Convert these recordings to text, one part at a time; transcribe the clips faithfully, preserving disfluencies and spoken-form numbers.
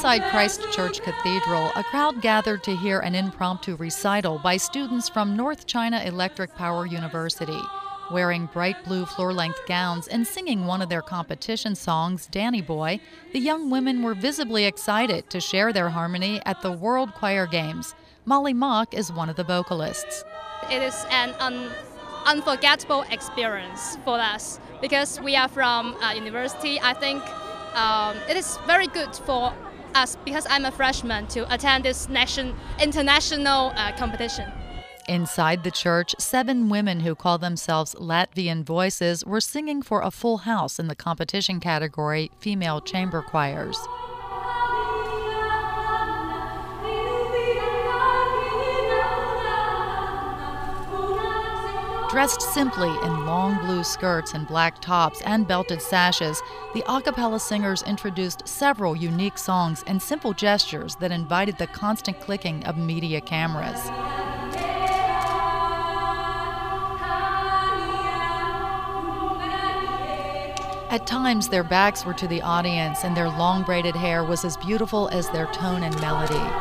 Inside Christ Church Cathedral, a crowd gathered to hear an impromptu recital by students from North China Electric Power University. Wearing bright blue floor-length gowns and singing one of their competition songs, Danny Boy, the young women were visibly excited to share their harmony at the World Choir Games. Molly Mock is one of the vocalists. It is an un- unforgettable experience for us because we are from uh, university. I think um, it is very good for us because I'm a freshman to attend this nation international uh, competition. Inside the church, seven women who call themselves Latvian Voices were singing for a full house in the competition category, Female Chamber Choirs. Dressed simply in long blue skirts and black tops and belted sashes, the a cappella singers introduced several unique songs and simple gestures that invited the constant clicking of media cameras. At times, their backs were to the audience and their long braided hair was as beautiful as their tone and melody.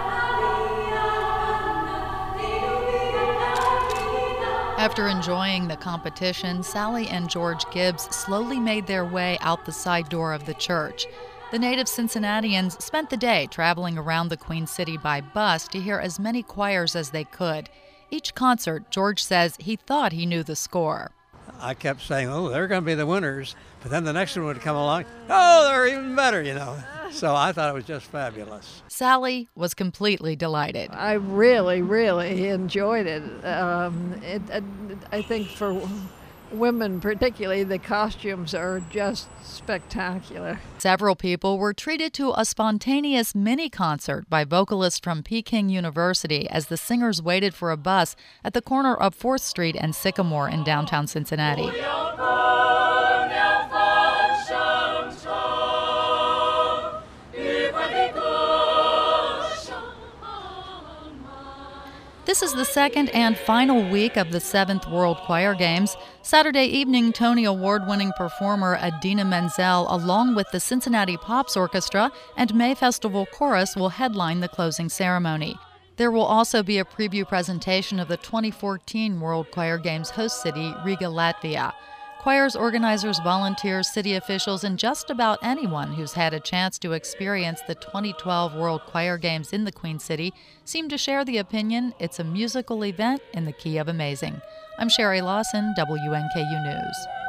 After enjoying the competition, Sally and George Gibbs slowly made their way out the side door of the church. The native Cincinnatians spent the day traveling around the Queen City by bus to hear as many choirs as they could. Each concert, George says he thought he knew the score. I kept saying, oh, they're going to be the winners. But then the next one would come along, oh, they're even better, you know. So I thought it was just fabulous. Sally was completely delighted. I really, really enjoyed it. Um, it, it I think for women particularly, the costumes are just spectacular. Several people were treated to a spontaneous mini-concert by vocalists from Peking University as the singers waited for a bus at the corner of fourth street and Sycamore in downtown Cincinnati. This is the second and final week of the seventh World Choir Games. Saturday evening, Tony Award-winning performer Idina Menzel, along with the Cincinnati Pops Orchestra and May Festival Chorus, will headline the closing ceremony. There will also be a preview presentation of the twenty fourteen World Choir Games host city, Riga, Latvia. Choirs, organizers, volunteers, city officials, and just about anyone who's had a chance to experience the twenty twelve World Choir Games in the Queen City seem to share the opinion it's a musical event in the key of amazing. I'm Sherry Lawson, W N K U News.